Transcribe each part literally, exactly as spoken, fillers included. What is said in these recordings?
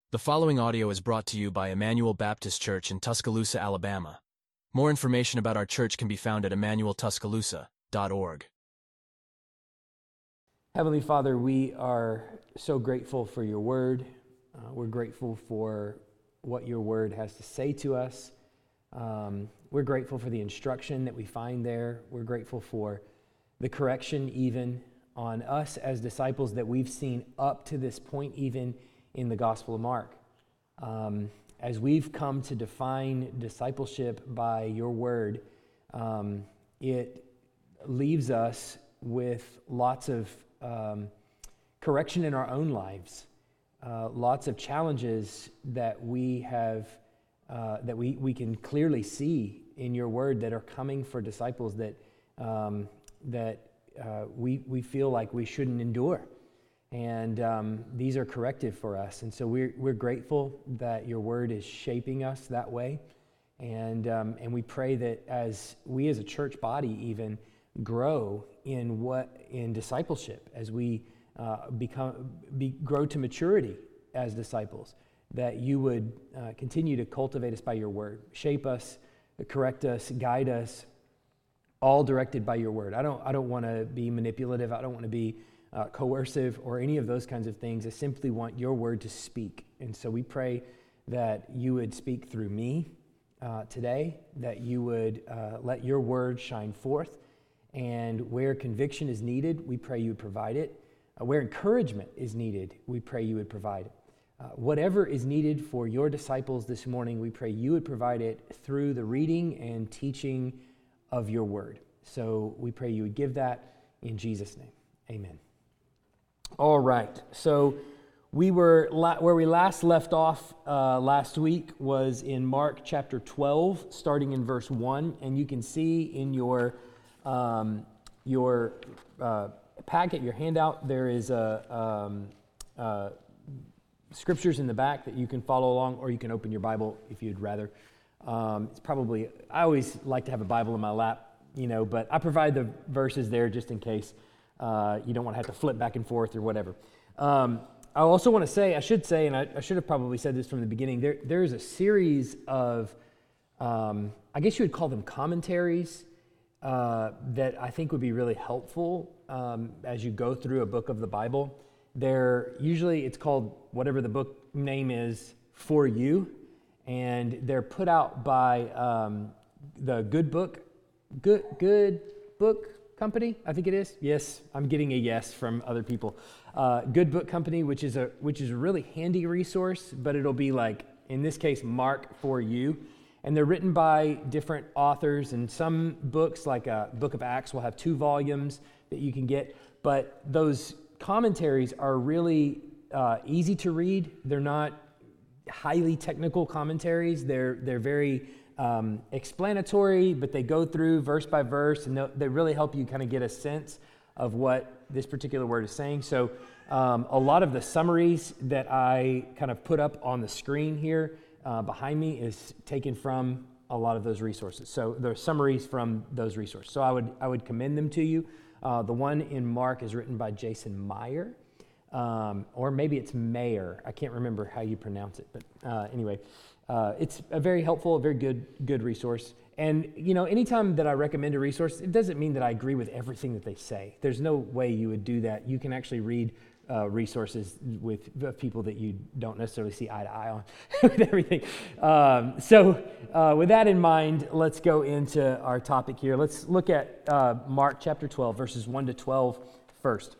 The following audio is brought to you by Emmanuel Baptist Church in Tuscaloosa, Alabama. More information about our church can be found at emmanuel tuscaloosa dot org. Heavenly Father, we are so grateful for your word. Uh, we're grateful for what your word has to say to us. Um, we're grateful for the instruction that we find there. We're grateful for the correction even on us as disciples that we've seen up to this point, even in the Gospel of Mark. Um, as we've come to define discipleship by your word, um, it leaves us with lots of um, correction in our own lives, uh, lots of challenges that we have, uh, that we, we can clearly see in your word that are coming for disciples that um, that uh, we we feel like we shouldn't endure. And um, these are corrective for us. And so we're, we're grateful that your word is shaping us that way. And, um, and we pray that as we as a church body even grow in what in discipleship, as we uh, become be, grow to maturity as disciples, that you would uh, continue to cultivate us by your word, shape us, correct us, guide us, all directed by your word. I don't, I don't want to be manipulative. I don't want to be Uh, coercive or any of those kinds of things. I simply want your word to speak. And so we pray that you would speak through me uh, today, that you would uh, let your word shine forth. And where conviction is needed, we pray you would provide it. Uh, where encouragement is needed, we pray you would provide it. Uh, whatever is needed for your disciples this morning, we pray you would provide it through the reading and teaching of your word. So we pray you would give that in Jesus' name. Amen. All right, so we were la- where we last left off uh, last week was in Mark chapter twelve, starting in verse one, and you can see in your um, your uh, packet, your handout, there is a um, uh, scriptures in the back that you can follow along, or you can open your Bible if you'd rather. Um, it's probably I always like to have a Bible in my lap, you know, but I provide the verses there just in case. Uh, you don't want to have to flip back and forth or whatever. Um, I also want to say, I should say, and I, I should have probably said this from the beginning, there there is a series of, um, I guess you would call them commentaries, uh, that I think would be really helpful um, as you go through a book of the Bible. They're usually, it's called whatever the book name is, For You, and they're put out by um, the Good Book, Good Good Book Company, I think it is. Yes, I'm getting a yes from other people. Uh, Good Book Company, which is a which is a really handy resource, but it'll be like, in this case, Mark For You. And they're written by different authors, and some books, like a Book of Acts, will have two volumes that you can get. But those commentaries are really uh, easy to read. They're not highly technical commentaries. They're they're very Um, explanatory, but they go through verse by verse, and they really help you kind of get a sense of what this particular word is saying. So um, a lot of the summaries that I kind of put up on the screen here uh, behind me is taken from a lot of those resources. So there are summaries from those resources. So I would I would commend them to you. Uh, the one in Mark is written by Jason Meyer, um, or maybe it's Mayer. I can't remember how you pronounce it, but uh, anyway. Uh, it's a very helpful, a very good good resource. And, you know, anytime that I recommend a resource, it doesn't mean that I agree with everything that they say. There's no way you would do that. You can actually read uh, resources with people that you don't necessarily see eye to eye on with everything. Um, so uh, with that in mind, let's go into our topic here. Let's look at uh, Mark chapter twelve, verses one to twelve first.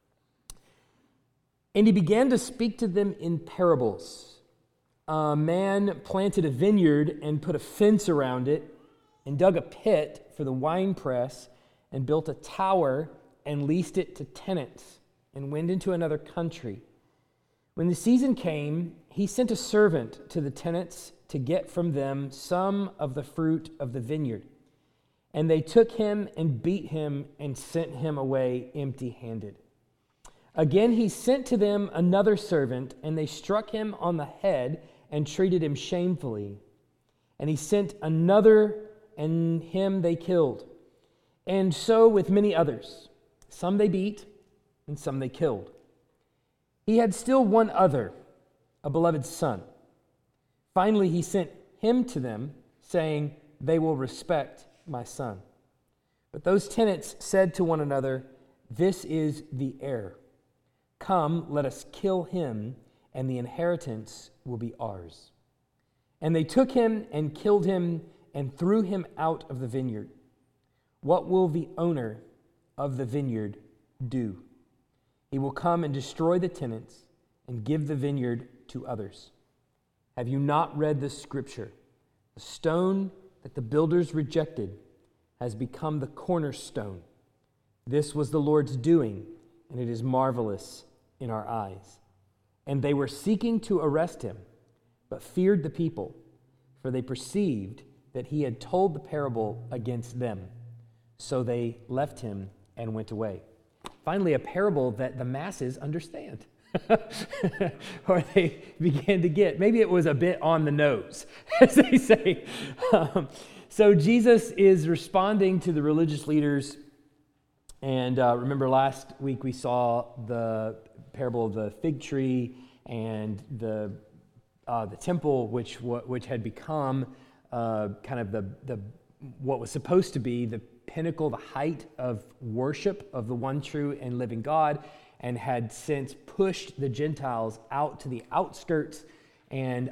And he began to speak to them in parables. A man planted a vineyard and put a fence around it and dug a pit for the winepress and built a tower and leased it to tenants and went into another country. When the season came, he sent a servant to the tenants to get from them some of the fruit of the vineyard. And they took him and beat him and sent him away empty-handed. Again, he sent to them another servant, and they struck him on the head and treated him shamefully. And he sent another, and him they killed. And so with many others. Some they beat, and some they killed. He had still one other, a beloved son. Finally, he sent him to them, saying, they will respect my son. But those tenants said to one another, this is the heir. Come, let us kill him, and the inheritance will be ours. And they took him and killed him and threw him out of the vineyard. What will the owner of the vineyard do? He will come and destroy the tenants and give the vineyard to others. Have you not read this scripture? The stone that the builders rejected has become the cornerstone. This was the Lord's doing, and it is marvelous in our eyes. And they were seeking to arrest him, but feared the people, for they perceived that he had told the parable against them. So they left him and went away. Finally, a parable that the masses understand. Or they began to get. Maybe it was a bit on the nose, as they say. Um, so Jesus is responding to the religious leaders. And uh, remember last week we saw the parable of the fig tree and the uh, the temple, which which had become uh, kind of the the what was supposed to be the pinnacle, the height of worship of the one true and living God, and had since pushed the Gentiles out to the outskirts and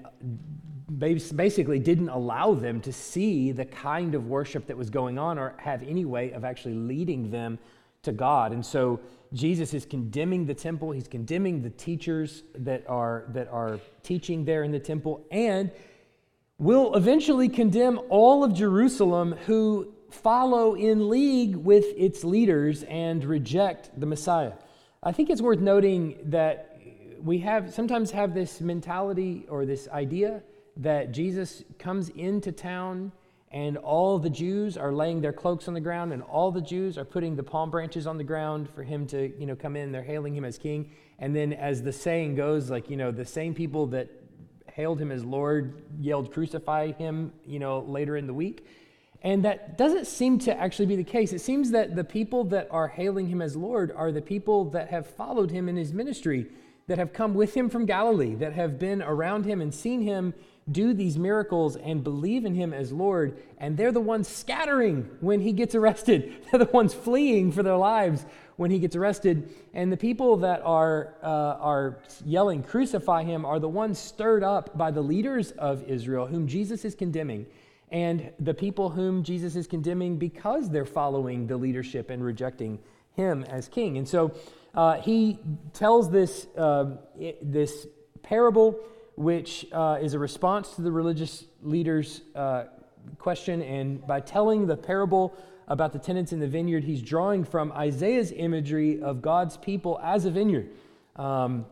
basically didn't allow them to see the kind of worship that was going on or have any way of actually leading them to God. And so Jesus is condemning the temple. He's condemning the teachers that are that are teaching there in the temple, and will eventually condemn all of Jerusalem who follow in league with its leaders and reject the Messiah. I think it's worth noting that we have sometimes have this mentality or this idea that Jesus comes into town and all the Jews are laying their cloaks on the ground and all the Jews are putting the palm branches on the ground for him to, you know, come in. They're hailing him as king. And then as the saying goes, like, you know, the same people that hailed him as Lord yelled, crucify him, you know, later in the week. And that doesn't seem to actually be the case. It seems that the people that are hailing him as Lord are the people that have followed him in his ministry, that have come with him from Galilee, that have been around him and seen him do these miracles and believe in him as Lord. And they're the ones scattering when he gets arrested. They're the ones fleeing for their lives when he gets arrested. And the people that are uh, are yelling, crucify him, are the ones stirred up by the leaders of Israel, whom Jesus is condemning. And the people whom Jesus is condemning because they're following the leadership and rejecting him as king. And so uh, he tells this, uh, this parable, which uh, is a response to the religious leaders' uh, question. And by telling the parable about the tenants in the vineyard, he's drawing from Isaiah's imagery of God's people as a vineyard. Um,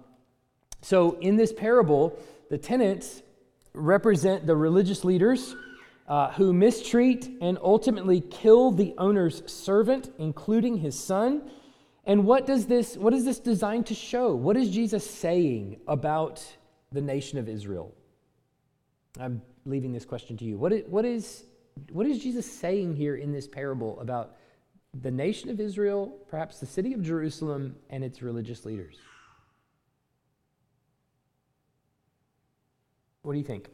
so in this parable, the tenants represent the religious leaders Uh, who mistreat and ultimately kill the owner's servant, including his son. And what does this, what is this designed to show? What is Jesus saying about the nation of Israel? I'm leaving this question to you. What is, what is, what is Jesus saying here in this parable about the nation of Israel, perhaps the city of Jerusalem, and its religious leaders? What do you think?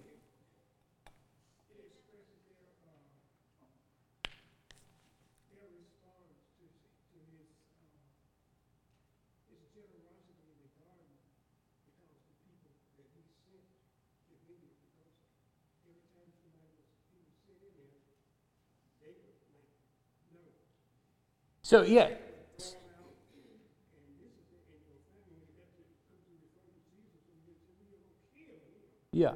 So, yeah. Yeah.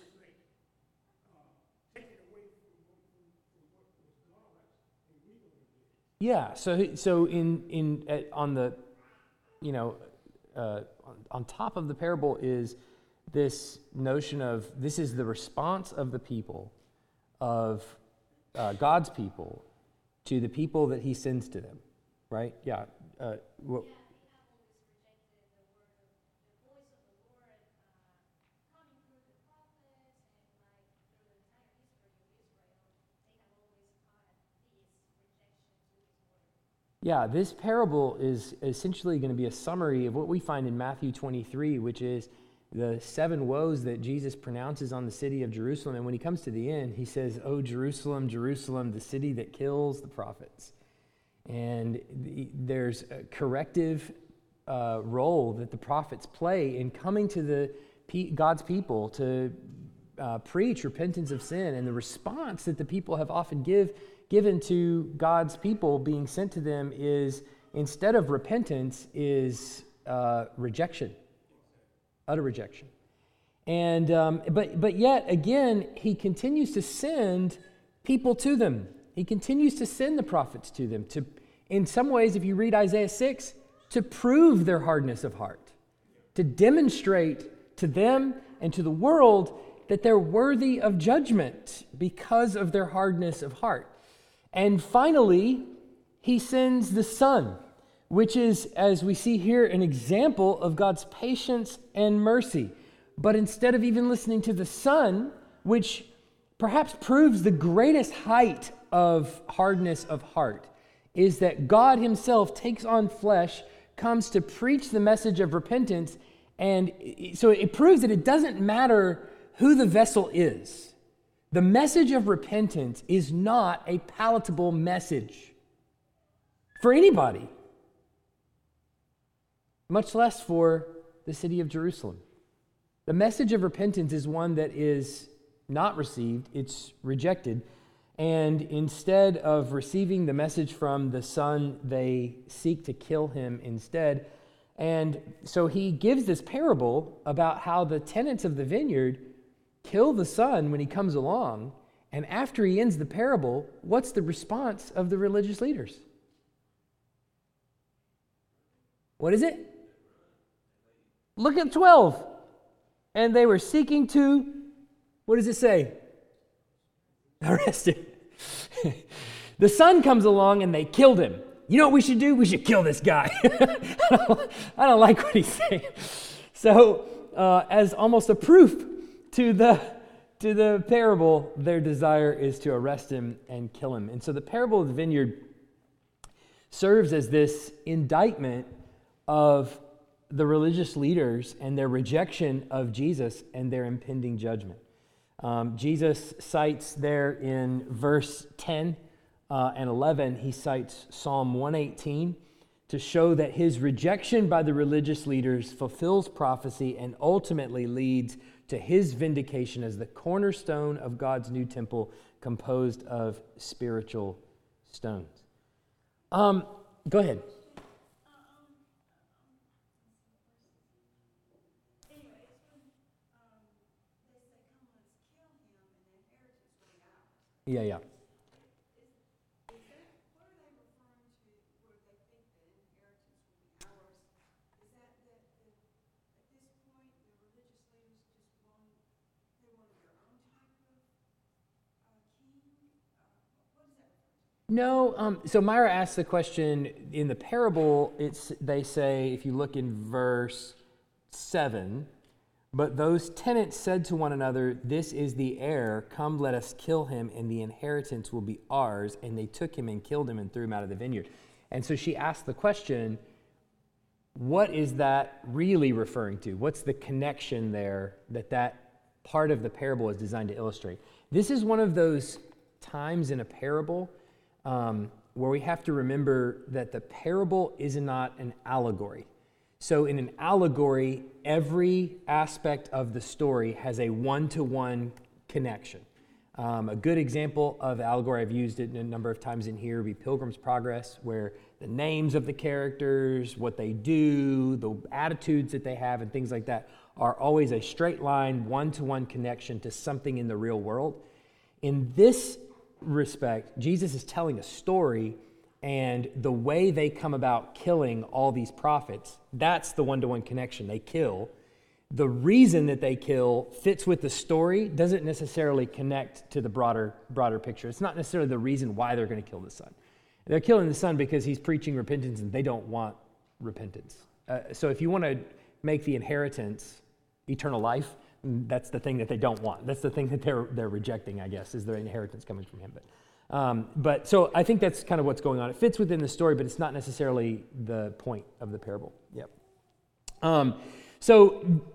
Yeah. So, so in in uh, on the, you know, uh, on, on top of the parable is this notion of this is the response of the people, of uh, God's people, to the people that He sends to them, right? Yeah. Uh, what, Yeah, this parable is essentially going to be a summary of what we find in Matthew twenty-three, which is the seven woes that Jesus pronounces on the city of Jerusalem. And when he comes to the end, he says, "Oh, Jerusalem, Jerusalem, the city that kills the prophets." And the, there's a corrective uh, role that the prophets play in coming to the God's people to uh, preach repentance of sin. And the response that the people have often give, given to God's people being sent to them is, instead of repentance, is uh, rejection, utter rejection. And um, but but yet again, he continues to send people to them. He continues to send the prophets to them. To, in some ways, if you read Isaiah six, to prove their hardness of heart, to demonstrate to them and to the world that they're worthy of judgment because of their hardness of heart. And finally, he sends the Son, which is, as we see here, an example of God's patience and mercy. But instead of even listening to the Son, which perhaps proves the greatest height of hardness of heart, is that God himself takes on flesh, comes to preach the message of repentance, and so it proves that it doesn't matter who the vessel is. The message of repentance is not a palatable message for anybody, much less for the city of Jerusalem. The message of repentance is one that is not received, it's rejected. And instead of receiving the message from the Son, they seek to kill him instead. And so he gives this parable about how the tenants of the vineyard kill the Son when he comes along. And after he ends the parable, what's the response of the religious leaders? What is it? Look at twelve. And they were seeking to, what does it say? Arrested. The Son comes along and they killed him. You know what we should do? We should kill this guy. I, don't, I don't like what he's saying. So, uh, as almost a proof to the to the parable, their desire is to arrest him and kill him. And so the parable of the vineyard serves as this indictment of the religious leaders and their rejection of Jesus and their impending judgment. Um, Jesus cites there in verse ten uh, and eleven, he cites Psalm one eighteen to show that his rejection by the religious leaders fulfills prophecy and ultimately leads to his vindication as the cornerstone of God's new temple composed of spiritual stones. Um, go ahead. Yeah, yeah. No, um, so Myra asked the question in the parable. It's they say, if you look in verse seven, but those tenants said to one another, "This is the heir. Come, let us kill him, and the inheritance will be ours." And they took him and killed him and threw him out of the vineyard. And so she asked the question, what is that really referring to? What's the connection there that that part of the parable is designed to illustrate? This is one of those times in a parable um, where we have to remember that the parable is not an allegory. So in an allegory, every aspect of the story has a one-to-one connection. Um, a good example of allegory, I've used it a number of times in here, would be Pilgrim's Progress, where the names of the characters, what they do, the attitudes that they have, and things like that are always a straight line, one-to-one connection to something in the real world. In this respect, Jesus is telling a story, and the way they come about killing all these prophets, that's the one-to-one connection. They kill. The reason that they kill fits with the story, doesn't necessarily connect to the broader broader picture. It's not necessarily the reason why they're going to kill the Son. They're killing the Son because he's preaching repentance, and they don't want repentance. Uh, so if you want to make the inheritance eternal life, that's the thing that they don't want. That's the thing that they're they're rejecting, I guess, is their inheritance coming from him. But Um, but so I think that's kind of what's going on. It fits within the story, but it's not necessarily the point of the parable. Yep. Um, so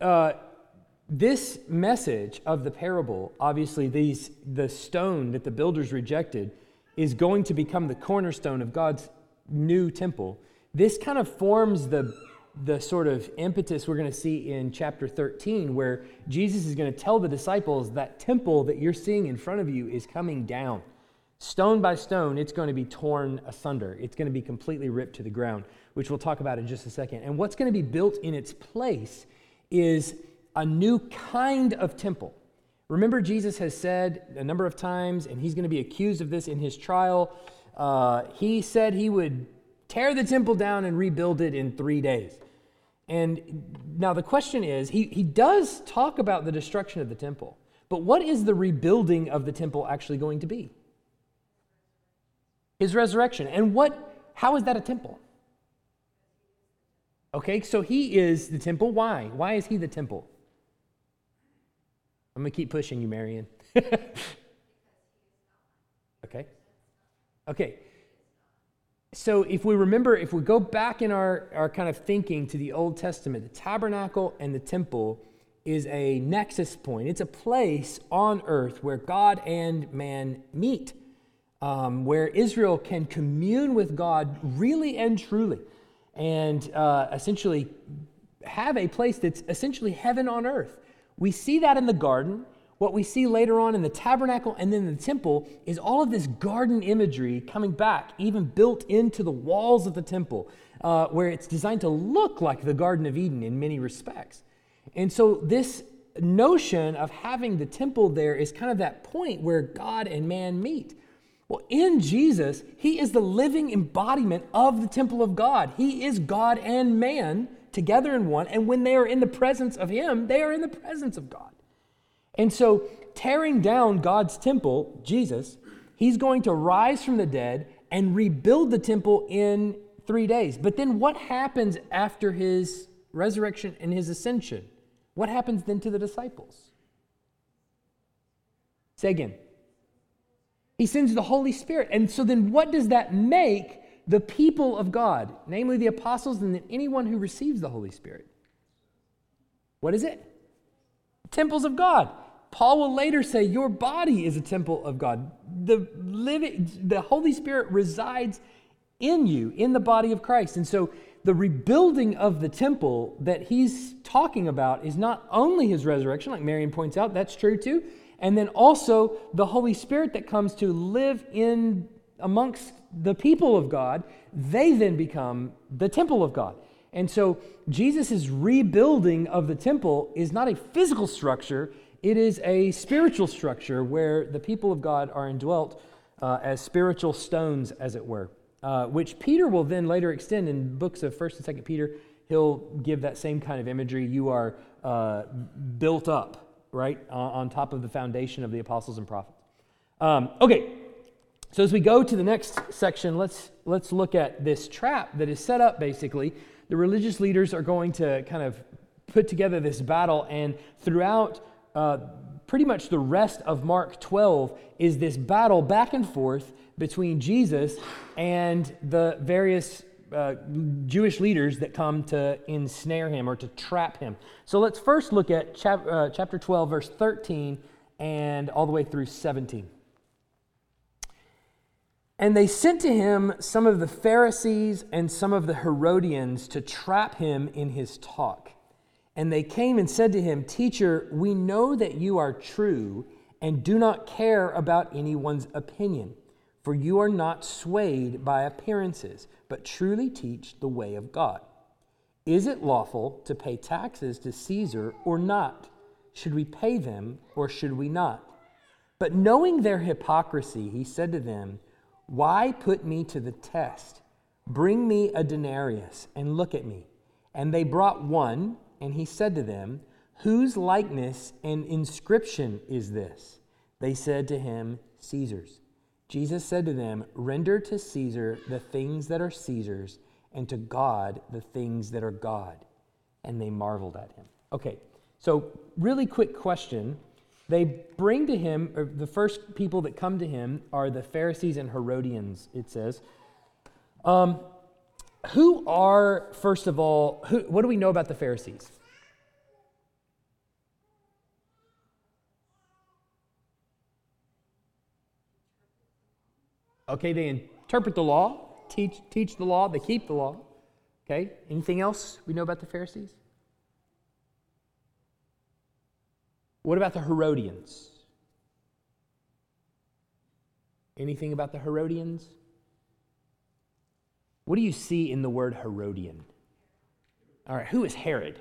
uh, this message of the parable, obviously these the stone that the builders rejected is going to become the cornerstone of God's new temple. This kind of forms the, the sort of impetus we're going to see in chapter thirteen, where Jesus is going to tell the disciples that temple that you're seeing in front of you is coming down. Stone by stone, it's going to be torn asunder. It's going to be completely ripped to the ground, which we'll talk about in just a second. And what's going to be built in its place is a new kind of temple. Remember, Jesus has said a number of times, and he's going to be accused of this in his trial, uh, he said he would tear the temple down and rebuild it in three days. And now the question is, he, he does talk about the destruction of the temple, but what is the rebuilding of the temple actually going to be? His resurrection. And what? How is that a temple? Okay, so he is the temple. Why? Why is he the temple? I'm going to keep pushing you, Marion. Okay. Okay. So if we remember, if we go back in our, our kind of thinking to the Old Testament, the tabernacle and the temple is a nexus point. It's a place on earth where God and man meet, um, where Israel can commune with God really and truly, and uh, essentially have a place that's essentially heaven on earth. We see that in the garden. What we see later on in the tabernacle and then the temple is all of this garden imagery coming back, even built into the walls of the temple, uh, where it's designed to look like the Garden of Eden in many respects. And so this notion of having the temple there is kind of that point where God and man meet. Well, in Jesus, he is the living embodiment of the temple of God. He is God and man together in one, and when they are in the presence of him, they are in the presence of God. And so, tearing down God's temple, Jesus, he's going to rise from the dead and rebuild the temple in three days. But then what happens after his resurrection and his ascension? What happens then to the disciples? Say again. He sends the Holy Spirit. And so then what does that make the people of God, namely the apostles and then anyone who receives the Holy Spirit? What is it? Temples of God. Paul will later say, your body is a temple of God. The living, the Holy Spirit resides in you, in the body of Christ. And so the rebuilding of the temple that he's talking about is not only his resurrection, like Marion points out, that's true too, and then also the Holy Spirit that comes to live in amongst the people of God. They then become the temple of God. And so Jesus' rebuilding of the temple is not a physical structure, it is a spiritual structure where the people of God are indwelt uh, as spiritual stones, as it were, uh, which Peter will then later extend in books of First and Second Peter. He'll give that same kind of imagery. You are uh, built up, right, uh, on top of the foundation of the apostles and prophets. Um, okay, so as we go to the next section, let's let's look at this trap that is set up, basically. The religious leaders are going to kind of put together this battle, and throughout uh, pretty much the rest of Mark twelve is this battle back and forth between Jesus and the various uh, Jewish leaders that come to ensnare him or to trap him. So let's first look at chap- uh, chapter twelve, verse thirteen, and all the way through seventeen. And they sent to him some of the Pharisees and some of the Herodians to trap him in his talk. And they came and said to him, Teacher, we know that you are true and do not care about anyone's opinion, for you are not swayed by appearances, but truly teach the way of God. Is it lawful to pay taxes to Caesar or not? Should we pay them or should we not? But knowing their hypocrisy, he said to them, Why put me to the test? Bring me a denarius and look at me. And they brought one, and he said to them, Whose likeness and inscription is this? They said to him, Caesar's. Jesus said to them, Render to Caesar the things that are Caesar's, and to God the things that are God. And they marveled at him. Okay, so really quick question. They bring to him, or the first people that come to him are the Pharisees and Herodians, it says. Um, who are, first of all, who, what do we know about the Pharisees? Okay, they interpret the law, teach teach the law, they keep the law. Okay, anything else we know about the Pharisees? What about the Herodians? Anything about the Herodians? What do you see in the word Herodian? All right, who is Herod?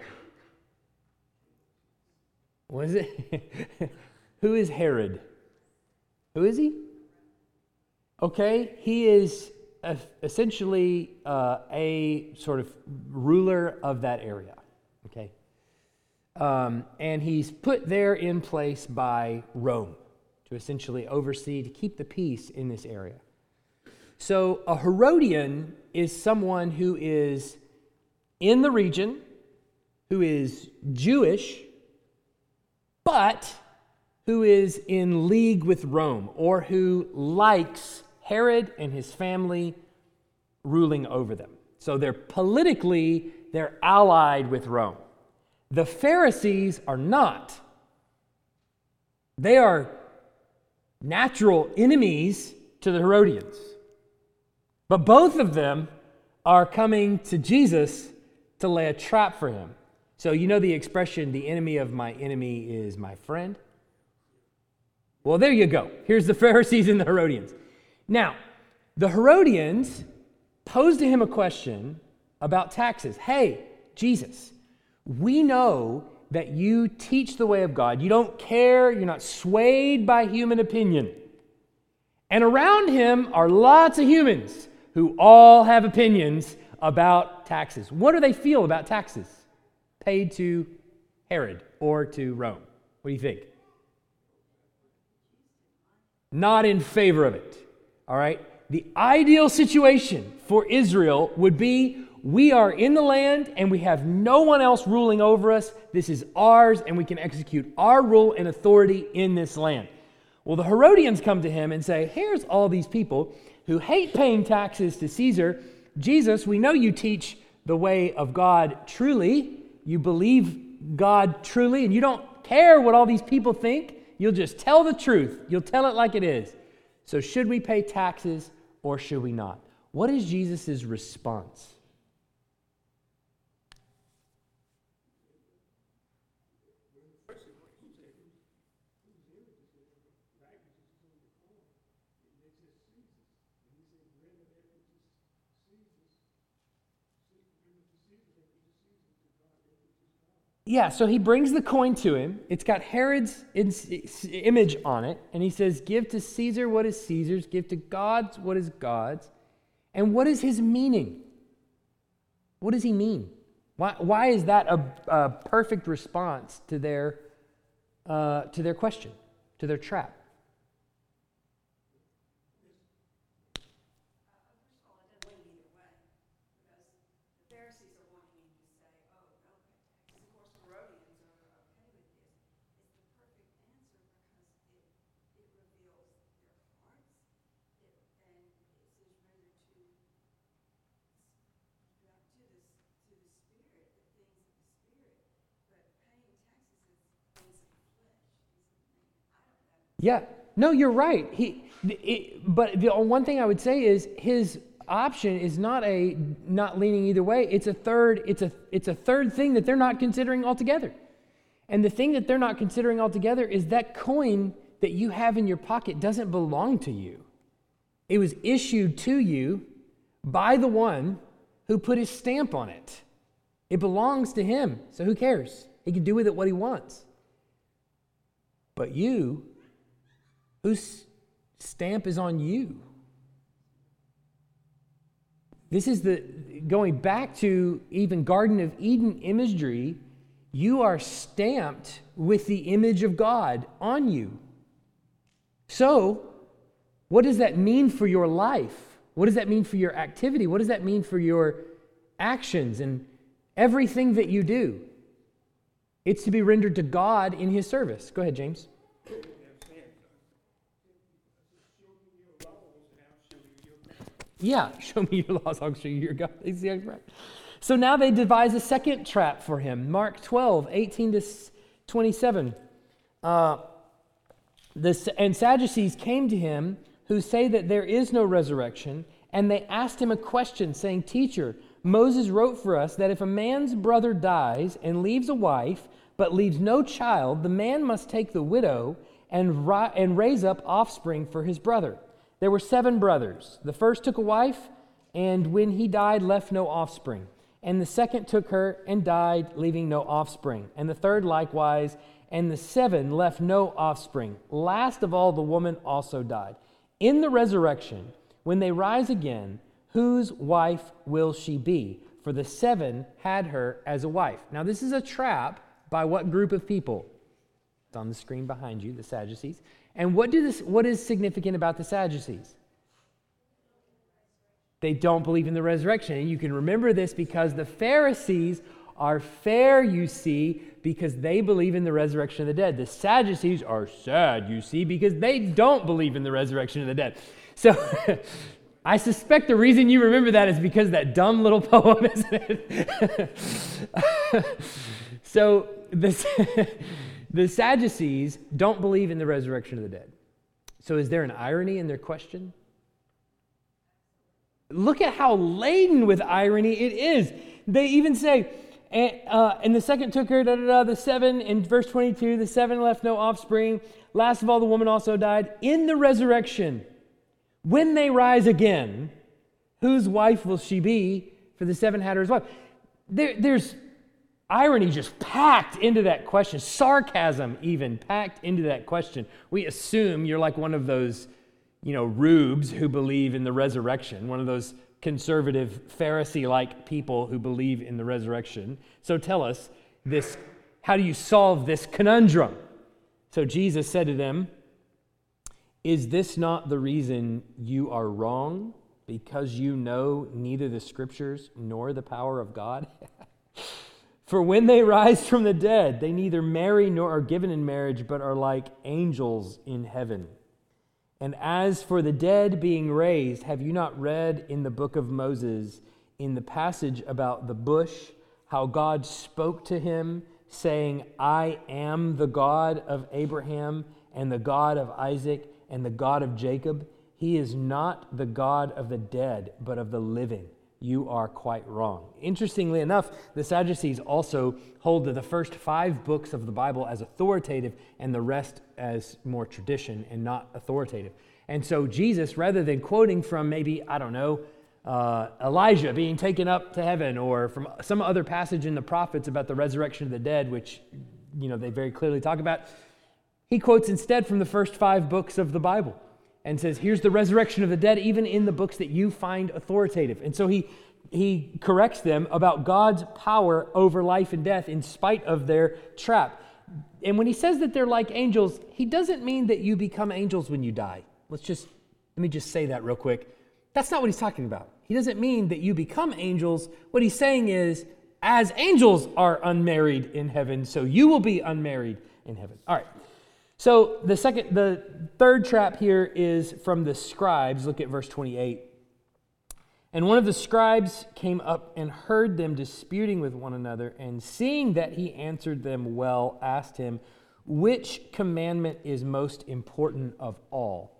What is it? Who is Herod? Who is he? Okay, he is a, essentially uh, a sort of ruler of that area. Okay, um, and he's put there in place by Rome to essentially oversee, to keep the peace in this area. So a Herodian is someone who is in the region, who is Jewish, but who is in league with Rome, or who likes Herod and his family ruling over them. So they're politically, they're allied with Rome. The Pharisees are not. They are natural enemies to the Herodians. But both of them are coming to Jesus to lay a trap for him. So you know the expression, the enemy of my enemy is my friend? Well, there you go. Here's the Pharisees and the Herodians. Now, the Herodians posed to him a question about taxes. Hey, Jesus, we know that you teach the way of God. You don't care. You're not swayed by human opinion. And around him are lots of humans who all have opinions about taxes. What do they feel about taxes paid to Herod or to Rome? What do you think? Not in favor of it. All right? The ideal situation for Israel would be, we are in the land and we have no one else ruling over us. This is ours and we can execute our rule and authority in this land. Well, the Herodians come to him and say, here's all these people who hate paying taxes to Caesar. Jesus, we know you teach the way of God truly. You believe God truly, and you don't care what all these people think. You'll just tell the truth. You'll tell it like it is. So should we pay taxes or should we not? What is Jesus' response? Yeah, so he brings the coin to him. It's got Herod's image on it. And he says, give to Caesar what is Caesar's, give to God what is God's. And what is his meaning? What does he mean? Why, why is that a, a perfect response to their, uh, to their question, to their trap? Yeah, no, you're right. He, it, but the one thing I would say is his option is not a not leaning either way. It's a third. It's a it's a third thing that they're not considering altogether. And the thing that they're not considering altogether is that coin that you have in your pocket doesn't belong to you. It was issued to you by the one who put his stamp on it. It belongs to him. So who cares? He can do with it what he wants. But you, whose stamp is on you? This is the, going back to even Garden of Eden imagery, you are stamped with the image of God on you. So, what does that mean for your life? What does that mean for your activity? What does that mean for your actions and everything that you do? It's to be rendered to God in his service. Go ahead, James. Yeah, show me your laws, I'll show you your God. Exactly right. So now they devise a second trap for him. Mark twelve, eighteen to twenty-seven. Uh, the, and Sadducees came to him, who say that there is no resurrection, and they asked him a question, saying, Teacher, Moses wrote for us that if a man's brother dies and leaves a wife, but leaves no child, the man must take the widow and, ri- and raise up offspring for his brother. There were seven brothers. The first took a wife, and when he died, left no offspring. And the second took her and died, leaving no offspring. And the third likewise, and the seven left no offspring. Last of all, the woman also died. In the resurrection, when they rise again, whose wife will she be? For the seven had her as a wife. Now, this is a trap by what group of people? It's on the screen behind you, the Sadducees. And what do this? What is significant about the Sadducees? They don't believe in the resurrection. And you can remember this because the Pharisees are fair, you see, because they believe in the resurrection of the dead. The Sadducees are sad, you see, because they don't believe in the resurrection of the dead. So I suspect the reason you remember that is because of that dumb little poem, isn't it? So the, the Sadducees don't believe in the resurrection of the dead. So is there an irony in their question? Look at how laden with irony it is. They even say, and, uh, and the second took her, da, da, da, the seven, in verse twenty-two, the seven left no offspring. Last of all, the woman also died. In the resurrection, when they rise again, whose wife will she be? For the seven had her as wife. There, there's irony just packed into that question. Sarcasm even packed into that question. We assume you're like one of those, you know, rubes who believe in the resurrection, one of those conservative Pharisee-like people who believe in the resurrection. So tell us this, how do you solve this conundrum? So Jesus said to them, is this not the reason you are wrong? Because you know neither the scriptures nor the power of God? For when they rise from the dead, they neither marry nor are given in marriage, but are like angels in heaven. And as for the dead being raised, have you not read in the book of Moses, in the passage about the bush, how God spoke to him, saying, I am the God of Abraham and the God of Isaac and the God of Jacob? He is not the God of the dead, but of the living. You are quite wrong. Interestingly enough, the Sadducees also hold to the first five books of the Bible as authoritative and the rest as more tradition and not authoritative. And so Jesus, rather than quoting from maybe, I don't know, uh, Elijah being taken up to heaven, or from some other passage in the prophets about the resurrection of the dead, which, you know, they very clearly talk about, he quotes instead from the first five books of the Bible. And says, here's the resurrection of the dead, even in the books that you find authoritative. And so he he corrects them about God's power over life and death in spite of their trap. And when he says that they're like angels, he doesn't mean that you become angels when you die. Let's just, let me just say that real quick. That's not what he's talking about. He doesn't mean that you become angels. What he's saying is, as angels are unmarried in heaven, so you will be unmarried in heaven. All right. So the second, the third trap here is from the scribes. Look at verse twenty-eight. And one of the scribes came up and heard them disputing with one another, and seeing that he answered them well, asked him, which commandment is most important of all?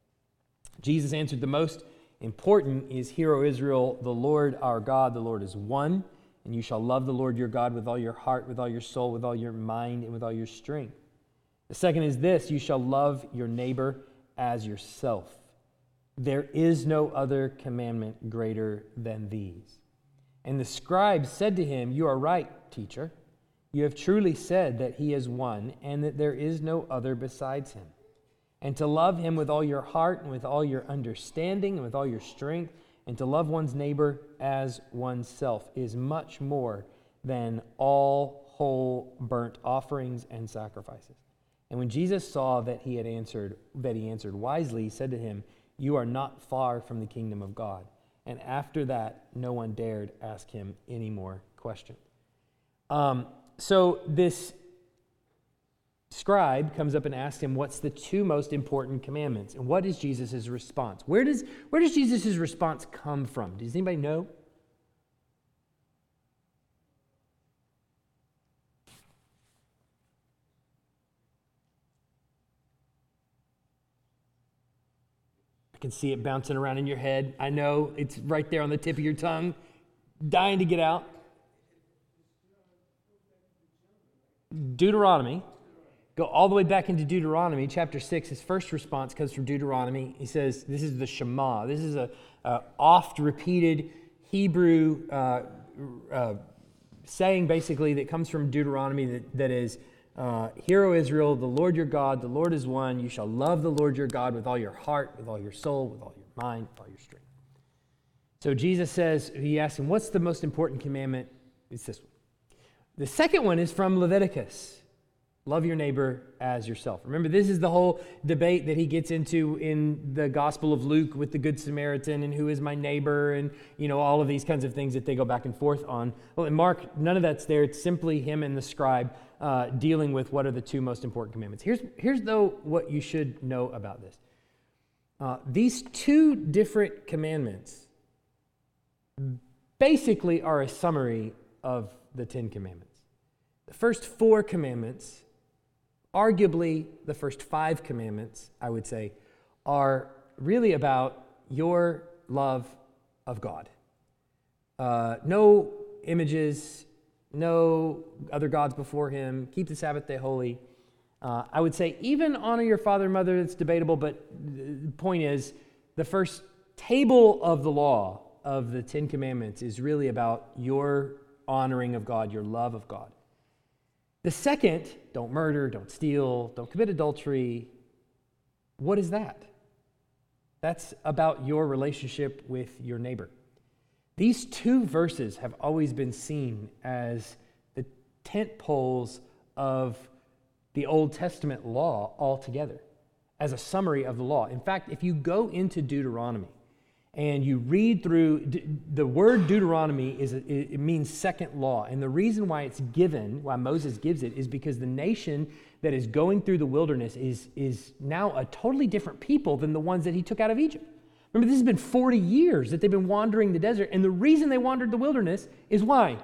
Jesus answered, the most important is, Hear, O Israel, the Lord our God, the Lord is one, and you shall love the Lord your God with all your heart, with all your soul, with all your mind, and with all your strength. The second is this, you shall love your neighbor as yourself. There is no other commandment greater than these. And the scribe said to him, you are right, teacher. You have truly said that he is one, and that there is no other besides him. And to love him with all your heart, and with all your understanding, and with all your strength, and to love one's neighbor as oneself is much more than all whole burnt offerings and sacrifices. And when Jesus saw that he had answered, that he answered wisely, he said to him, you are not far from the kingdom of God. And after that, no one dared ask him any more questions. Um, so this scribe comes up and asks him, what's the two most important commandments? And what is Jesus' response? Where does, where does Jesus' response come from? Does anybody know? can see it bouncing around in your head. I know it's right there on the tip of your tongue, dying to get out. Deuteronomy. Go all the way back into Deuteronomy, chapter six. His first response comes from Deuteronomy. He says, this is the Shema. This is a, a oft-repeated Hebrew uh, uh, saying, basically, that comes from Deuteronomy that, that is, uh, Hear, O Israel, the Lord your God, the Lord is one. You shall love the Lord your God with all your heart, with all your soul, with all your mind, with all your strength. So Jesus says, he asks him, what's the most important commandment? It's this one. The second one is from Leviticus. Love your neighbor as yourself. Remember, this is the whole debate that he gets into in the Gospel of Luke with the Good Samaritan and who is my neighbor and, you know, all of these kinds of things that they go back and forth on. Well, in Mark, none of that's there. It's simply him and the scribe uh, dealing with what are the two most important commandments. Here's, here's though, what you should know about this. Uh, these two different commandments basically are a summary of the Ten Commandments. The first four commandments, arguably the first five commandments, I would say, are really about your love of God. Uh, no images, no other gods before him, keep the Sabbath day holy. Uh, I would say even honor your father and mother, it's debatable, but the point is, the first table of the law of the Ten Commandments is really about your honoring of God, your love of God. The second, don't murder, don't steal, don't commit adultery. What is that? That's about your relationship with your neighbor. These two verses have always been seen as the tent poles of the Old Testament law altogether, as a summary of the law. In fact, if you go into Deuteronomy and you read through, the word Deuteronomy is it means second law. And the reason why it's given, why Moses gives it, is because the nation that is going through the wilderness is, is now a totally different people than the ones that he took out of Egypt. Remember, this has been forty years that they've been wandering the desert. And the reason they wandered the wilderness is why?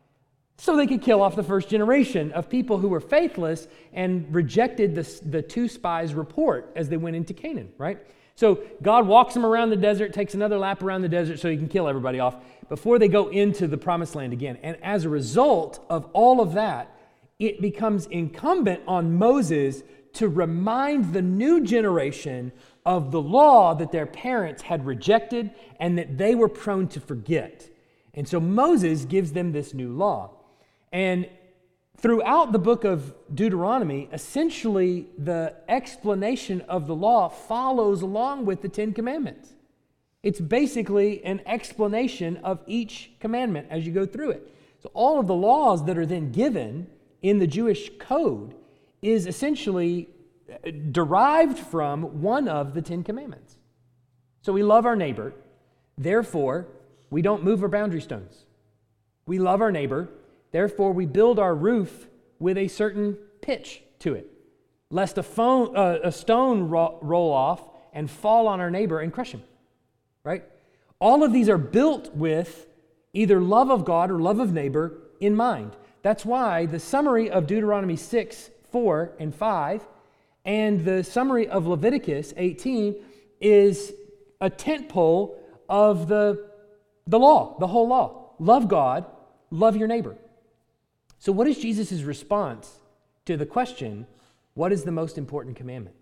So they could kill off the first generation of people who were faithless and rejected the, the two spies' report as they went into Canaan, right? So God walks them around the desert, takes another lap around the desert so he can kill everybody off before they go into the promised land again. And as a result of all of that, it becomes incumbent on Moses to remind the new generation of the law that their parents had rejected and that they were prone to forget. And so Moses gives them this new law. And throughout the book of Deuteronomy, essentially the explanation of the law follows along with the Ten Commandments. It's basically an explanation of each commandment as you go through it. So all of the laws that are then given in the Jewish code is essentially derived from one of the Ten Commandments. So we love our neighbor, therefore we don't move our boundary stones. We love our neighbor, therefore we build our roof with a certain pitch to it, lest a, phone, uh, a stone ro- roll off and fall on our neighbor and crush him, right? All of these are built with either love of God or love of neighbor in mind. That's why the summary of Deuteronomy six, four, and five, and the summary of Leviticus eighteen is a tent pole of the, the law, the whole law. Love God, love your neighbor. So what is Jesus' response to the question, what is the most important commandment?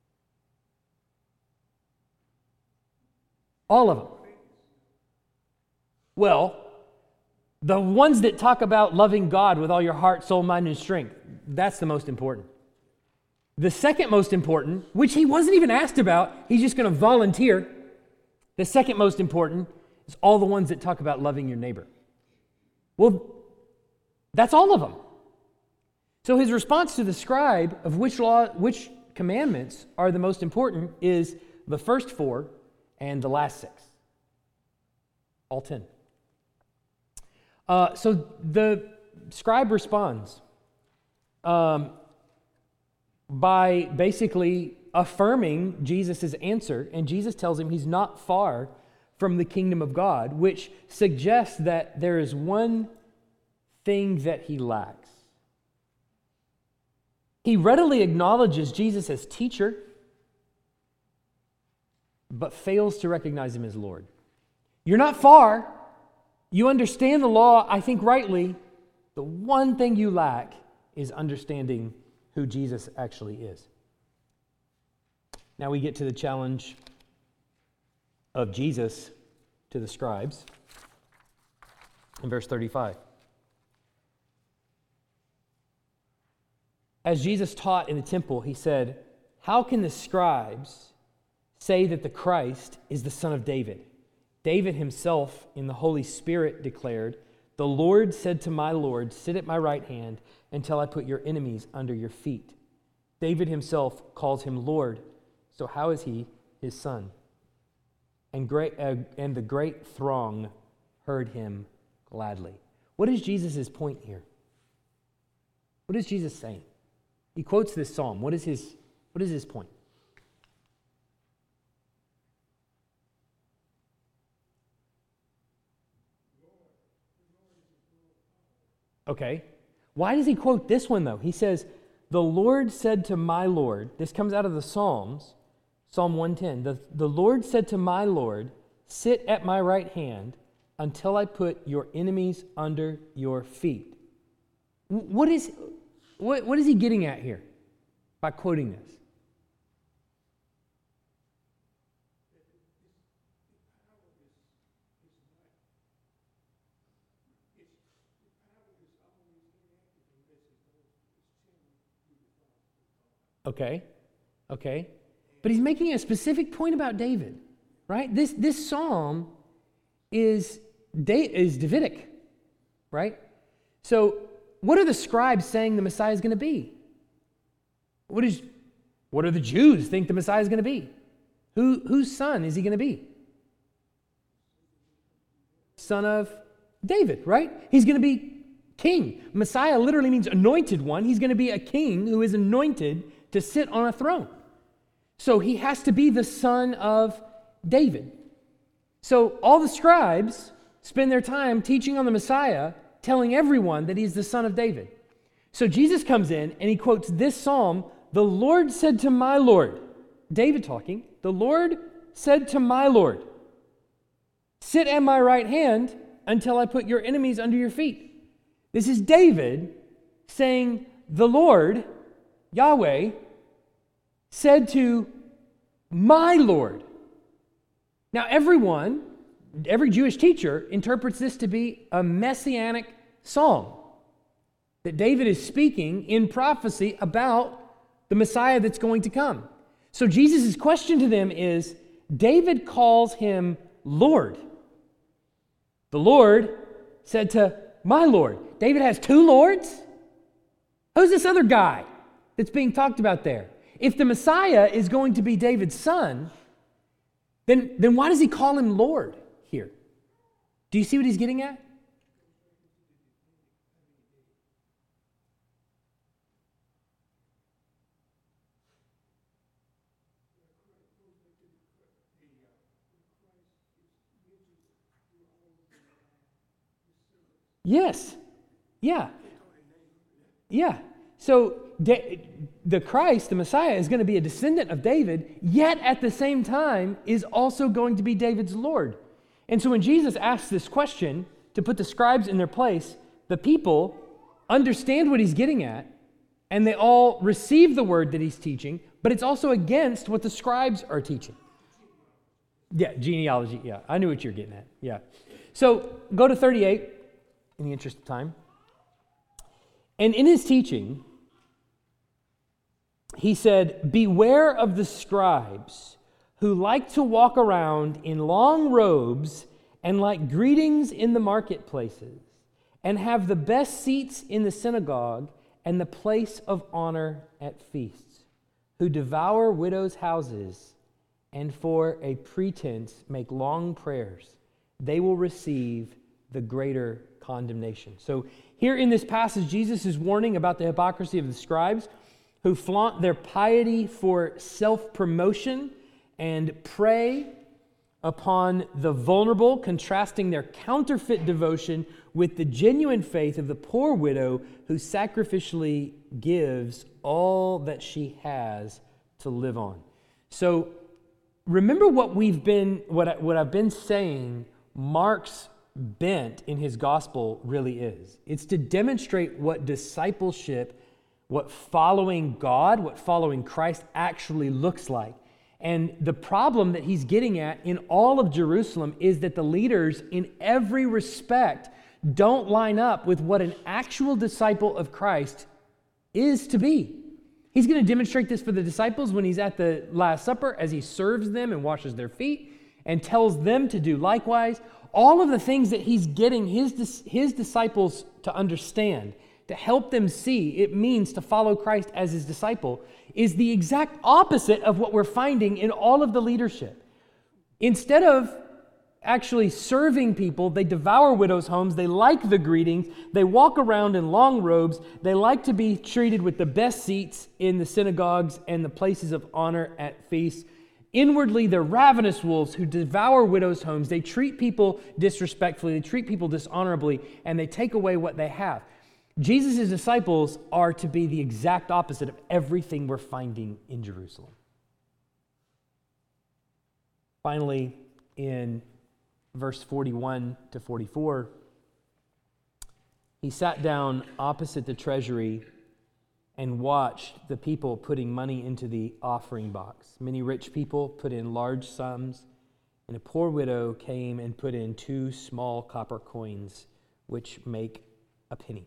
All of them. Well, the ones that talk about loving God with all your heart, soul, mind, and strength, that's the most important. The second most important, which he wasn't even asked about, he's just going to volunteer. The second most important is all the ones that talk about loving your neighbor. Well, that's all of them. So his response to the scribe of which law, which commandments are the most important is the first four and the last six. All ten. Uh, so the scribe responds um, by basically affirming Jesus' answer, and Jesus tells him he's not far from the kingdom of God, which suggests that there is one thing that he lacks. He readily acknowledges Jesus as teacher. but fails to recognize him as Lord. You're not far. You understand the law, I think rightly. The one thing you lack is understanding who Jesus actually is. Now we get to the challenge of Jesus to the scribes in verse thirty-five. As Jesus taught in the temple, he said, "How can the scribes say that the Christ is the son of David? David himself in the Holy Spirit declared, 'The Lord said to my Lord, sit at my right hand until I put your enemies under your feet.' David himself calls him Lord, so how is he his son?" And great uh, and the great throng heard him gladly. What is Jesus' point here? What is Jesus saying? He quotes this psalm. What is his, what is his point? Okay. Why does he quote this one, though? He says, "The Lord said to my Lord," this comes out of the Psalms, Psalm one ten, the, the Lord said to my Lord, "Sit at my right hand until I put your enemies under your feet." What is, what, what is he getting at here by quoting this? Okay, okay. But he's making a specific point about David, right? This this psalm is, da- is Davidic, right? So what are the scribes saying the Messiah is going to be? What is what do the Jews think the Messiah is going to be? Who whose son is he going to be? Son of David, right? He's going to be king. Messiah literally means anointed one. He's going to be a king who is anointed to sit on a throne. So he has to be the son of David. So all the scribes spend their time teaching on the Messiah, telling everyone that he's the son of David. So Jesus comes in and he quotes this psalm, "The Lord said to my Lord," David talking, "The Lord said to my Lord, sit at my right hand until I put your enemies under your feet." This is David saying, the Lord, Yahweh, said to my Lord. Now everyone, every Jewish teacher interprets this to be a messianic psalm, that David is speaking in prophecy about the Messiah that's going to come. So Jesus' question to them is, David calls him Lord. The Lord said to my Lord. David has two lords? Who's this other guy that's being talked about there? If the Messiah is going to be David's son, then, then why does he call him Lord here? Do you see what he's getting at? Yes. Yeah. Yeah. So da- the Christ, the Messiah, is going to be a descendant of David, yet at the same time is also going to be David's Lord. And so when Jesus asks this question to put the scribes in their place, the people understand what he's getting at, and they all receive the word that he's teaching, but it's also against what the scribes are teaching. Yeah, genealogy. Yeah, I knew what you're getting at. Yeah. So go to thirty-eight in the interest of time. And in his teaching, he said, "Beware of the scribes who like to walk around in long robes and like greetings in the marketplaces and have the best seats in the synagogue and the place of honor at feasts, who devour widows' houses and for a pretense make long prayers. They will receive the greater condemnation." So here in this passage, Jesus is warning about the hypocrisy of the scribes who flaunt their piety for self-promotion and prey upon the vulnerable, contrasting their counterfeit devotion with the genuine faith of the poor widow who sacrificially gives all that she has to live on. So remember what we've been, what, I, what I've been saying, Mark's bent in his gospel really is. It's to demonstrate what discipleship, what following God, what following Christ actually looks like. And the problem that he's getting at in all of Jerusalem is that the leaders, in every respect, don't line up with what an actual disciple of Christ is to be. He's going to demonstrate this for the disciples when he's at the Last Supper, as he serves them and washes their feet and tells them to do likewise. All of the things that he's getting his, his disciples to understand, to help them see it means to follow Christ as his disciple, is the exact opposite of what we're finding in all of the leadership. Instead of actually serving people, they devour widows' homes, they like the greetings, they walk around in long robes, they like to be treated with the best seats in the synagogues and the places of honor at feasts. Inwardly, they're ravenous wolves who devour widows' homes. They treat people disrespectfully, they treat people dishonorably, and they take away what they have. Jesus' disciples are to be the exact opposite of everything we're finding in Jerusalem. Finally, in verse forty-one to forty-four, he sat down opposite the treasury and watched the people putting money into the offering box. Many rich people put in large sums, and a poor widow came and put in two small copper coins, which make a penny.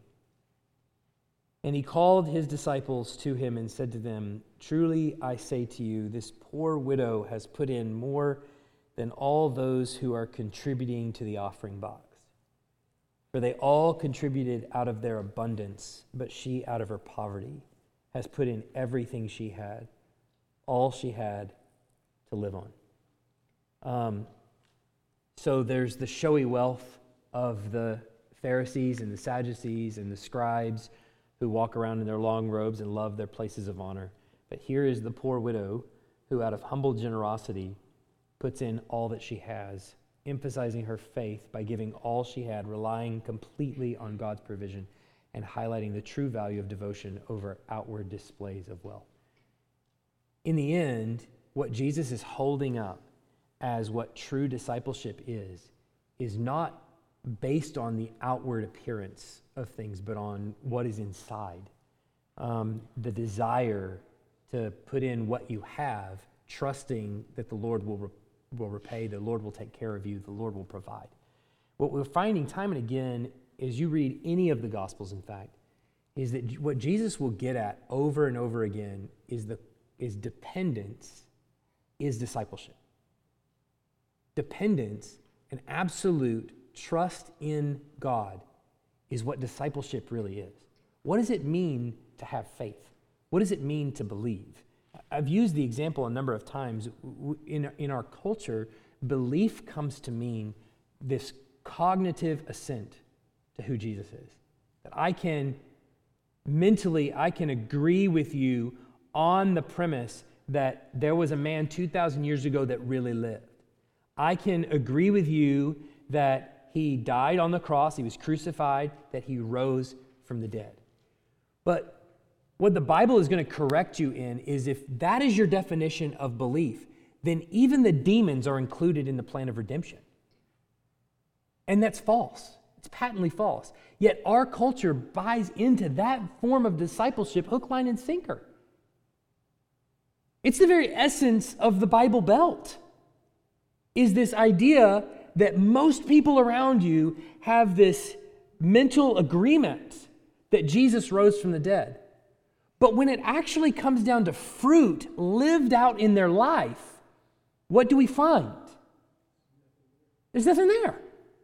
And he called his disciples to him and said to them, "Truly I say to you, this poor widow has put in more than all those who are contributing to the offering box. For they all contributed out of their abundance, but she out of her poverty has put in everything she had, all she had to live on." Um, so there's the showy wealth of the Pharisees and the Sadducees and the scribes who walk around in their long robes and love their places of honor. But here is the poor widow who, out of humble generosity, puts in all that she has, emphasizing her faith by giving all she had, relying completely on God's provision, and highlighting the true value of devotion over outward displays of wealth. In the end, what Jesus is holding up as what true discipleship is, is not based on the outward appearance of things, but on what is inside. Um, the desire to put in what you have, trusting that the Lord will, re- will repay, the Lord will take care of you, the Lord will provide. What we're finding time and again, as you read any of the Gospels, in fact, is that what Jesus will get at over and over again is the is dependence, is discipleship. Dependence and absolute trust in God is what discipleship really is. What does it mean to have faith? What does it mean to believe? I've used the example a number of times. In, in our culture, belief comes to mean this cognitive assent to who Jesus is. That I can, mentally, I can agree with you on the premise that there was a man two thousand years ago that really lived. I can agree with you that he died on the cross, he was crucified, that he rose from the dead. But what the Bible is going to correct you in is if that is your definition of belief, then even the demons are included in the plan of redemption. And that's false. It's patently false. Yet our culture buys into that form of discipleship hook, line, and sinker. It's the very essence of the Bible Belt, is this idea that most people around you have this mental agreement that Jesus rose from the dead. But when it actually comes down to fruit lived out in their life, what do we find? There's nothing there.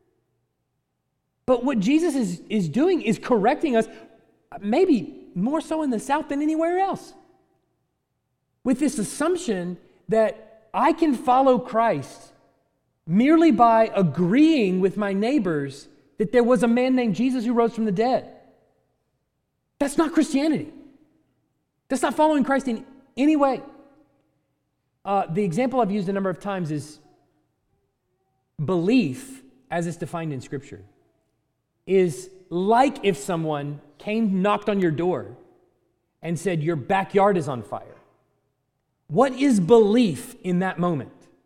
But what Jesus is, is doing is correcting us, maybe more so in the South than anywhere else, with this assumption that I can follow Christ merely by agreeing with my neighbors that there was a man named Jesus who rose from the dead. That's not Christianity. That's not following Christ in any way. Uh, the example I've used a number of times is belief, as it's defined in Scripture, is like if someone came, knocked on your door, and said, "Your backyard is on fire." What is belief in that moment?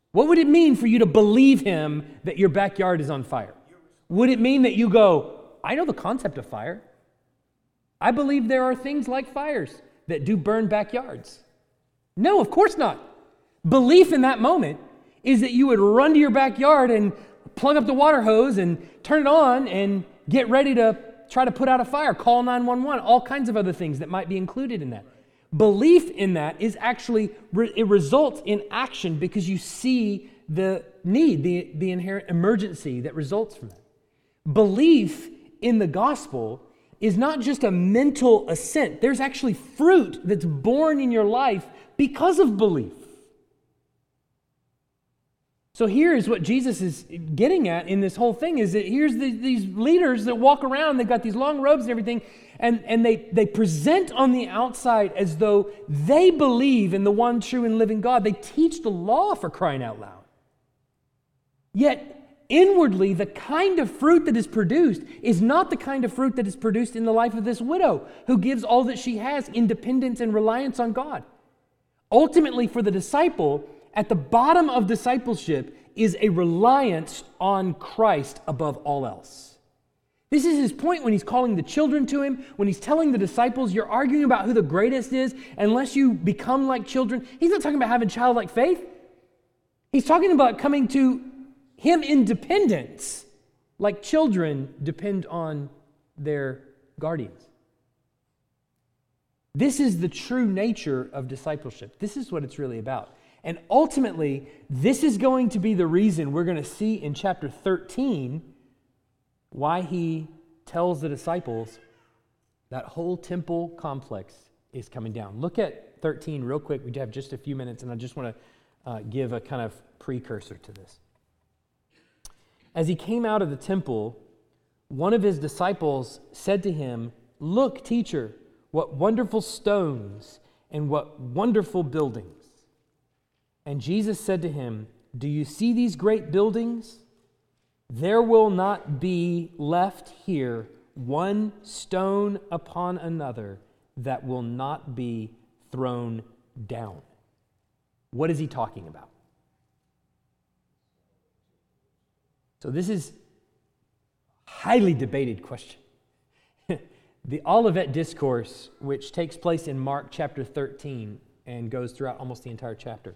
What would it mean for you to believe him that your backyard is on fire? Would it mean that you go, I know the concept of fire. I believe there are things like fires that do burn backyards. No, of course not. Belief in that moment is that you would run to your backyard and plug up the water hose and turn it on and get ready to try to put out a fire, call nine one one, all kinds of other things that might be included in that. Belief in that is actually, it results in action because you see the need, the, the inherent emergency that results from that. Belief in the gospel is not just a mental assent. There's actually fruit that's born in your life because of belief. So here's what Jesus is getting at in this whole thing is that here's the, these leaders that walk around, they've got these long robes and everything, and, and they, they present on the outside as though they believe in the one true and living God. They teach the law, for crying out loud. Yet inwardly, the kind of fruit that is produced is not the kind of fruit that is produced in the life of this widow who gives all that she has in dependence and reliance on God. Ultimately, for the disciple, at the bottom of discipleship is a reliance on Christ above all else. This is his point when he's calling the children to him, when he's telling the disciples, you're arguing about who the greatest is unless you become like children. He's not talking about having childlike faith. He's talking about coming to him in dependence, like children depend on their guardians. This is the true nature of discipleship. This is what it's really about. And ultimately, this is going to be the reason we're going to see in chapter thirteen why he tells the disciples that whole temple complex is coming down. Look at thirteen real quick. We have just a few minutes, and I just want to uh, give a kind of precursor to this. As he came out of the temple, one of his disciples said to him, "Look, teacher, what wonderful stones and what wonderful buildings." And Jesus said to him, "Do you see these great buildings? There will not be left here one stone upon another that will not be thrown down." What is he talking about? So this is a highly debated question. The Olivet Discourse, which takes place in Mark chapter thirteen and goes throughout almost the entire chapter,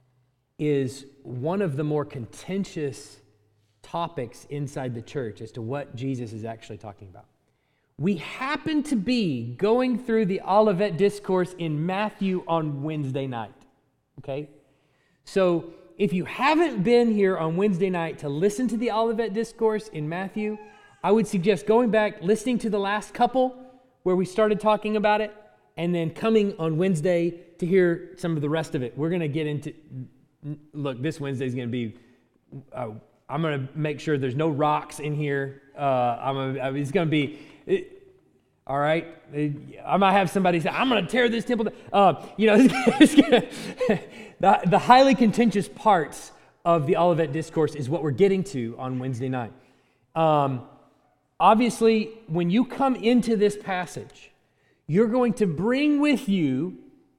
is one of the more contentious topics inside the church as to what Jesus is actually talking about. We happen to be going through the Olivet Discourse in Matthew on Wednesday night, okay? So if you haven't been here on Wednesday night to listen to the Olivet Discourse in Matthew, I would suggest going back, listening to the last couple where we started talking about it, and then coming on Wednesday to hear some of the rest of it. We're going to get into... Look, this Wednesday is going to be, uh, I'm going to make sure there's no rocks in here. Uh, I'm gonna, it's going to be, it, all right? I might have somebody say, I'm going to tear this temple down. Uh, you know, it's gonna, the, the highly contentious parts of the Olivet Discourse is what we're getting to on Wednesday night. Um, obviously, when you come into this passage, you're going to bring with you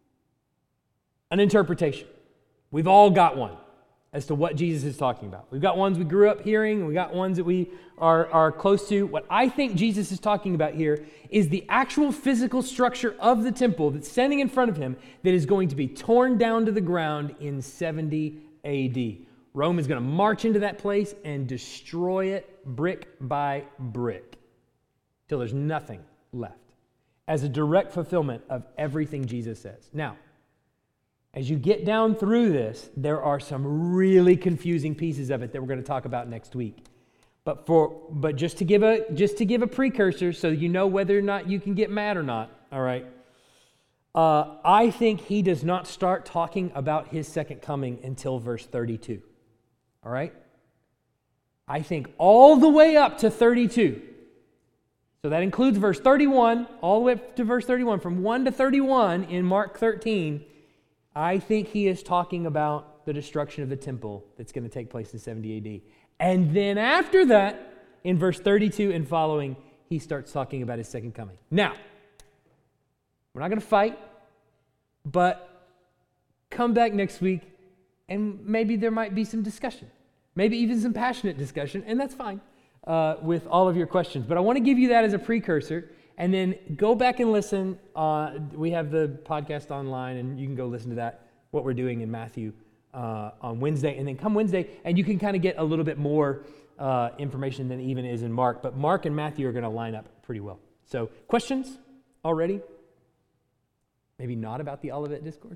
an interpretation. We've all got one as to what Jesus is talking about. We've got ones we grew up hearing, and we got ones that we are, are close to. What I think Jesus is talking about here is the actual physical structure of the temple that's standing in front of him that is going to be torn down to the ground in seventy A D. Rome is going to march into that place and destroy it brick by brick till there's nothing left as a direct fulfillment of everything Jesus says. Now, as you get down through this, there are some really confusing pieces of it that we're going to talk about next week. But for but just to give a just to give a precursor, so you know whether or not you can get mad or not. All right. Uh, I think he does not start talking about his second coming until verse thirty-two. All right. I think all the way up to thirty-two. So that includes verse thirty-one, all the way up to verse thirty-one, from one to thirty-one in Mark thirteen. I think he is talking about the destruction of the temple that's going to take place in seventy A D. And then after that, in verse thirty-two and following, he starts talking about his second coming. Now, we're not going to fight, but come back next week and maybe there might be some discussion, maybe even some passionate discussion, and that's fine uh, with all of your questions. But I want to give you that as a precursor, and then go back and listen. Uh, we have the podcast online, and you can go listen to that, what we're doing in Matthew uh, on Wednesday, and then come Wednesday, and you can kind of get a little bit more uh, information than even is in Mark. But Mark and Matthew are going to line up pretty well. So questions already? Maybe not about the Olivet Discourse?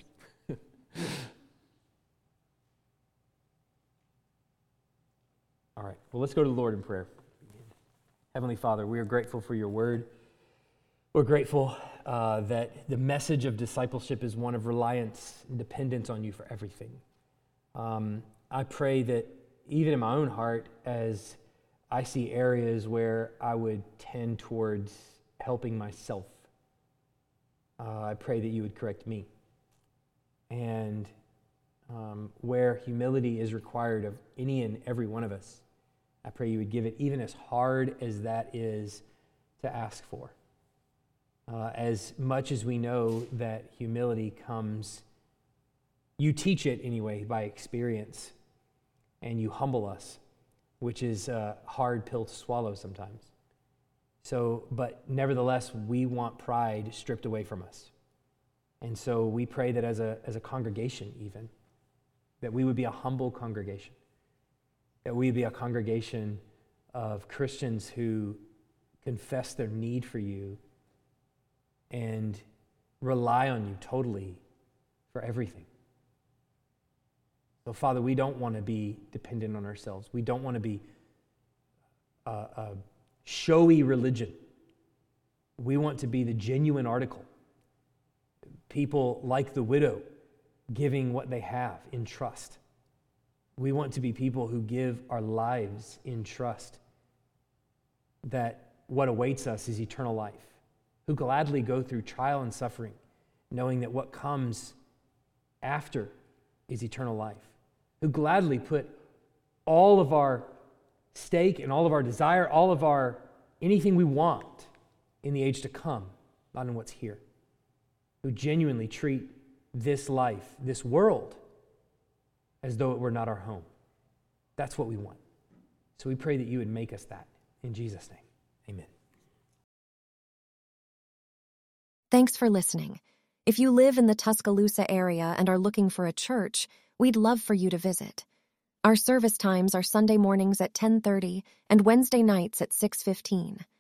All right, well, let's go to the Lord in prayer. Heavenly Father, we are grateful for your word. We're grateful uh, that the message of discipleship is one of reliance and dependence on you for everything. Um, I pray that even in my own heart, as I see areas where I would tend towards helping myself, uh, I pray that you would correct me. And um, where humility is required of any and every one of us, I pray you would give it, even as hard as that is to ask for. Uh, as much as we know that humility comes, you teach it anyway by experience, and you humble us, which is a hard pill to swallow sometimes. So, but nevertheless, we want pride stripped away from us. And so we pray that as a, as a congregation even, that we would be a humble congregation, that we would be a congregation of Christians who confess their need for you and rely on you totally for everything. So, Father, we don't want to be dependent on ourselves. We don't want to be a, a showy religion. We want to be the genuine article. People like the widow giving what they have in trust. We want to be people who give our lives in trust that what awaits us is eternal life, who gladly go through trial and suffering, knowing that what comes after is eternal life, who gladly put all of our stake and all of our desire, all of our anything we want in the age to come, not in what's here, who genuinely treat this life, this world, as though it were not our home. That's what we want. So we pray that you would make us that. In Jesus' name, amen. Thanks for listening. If you live in the Tuscaloosa area and are looking for a church, we'd love for you to visit. Our service times are Sunday mornings at ten thirty and Wednesday nights at six fifteen.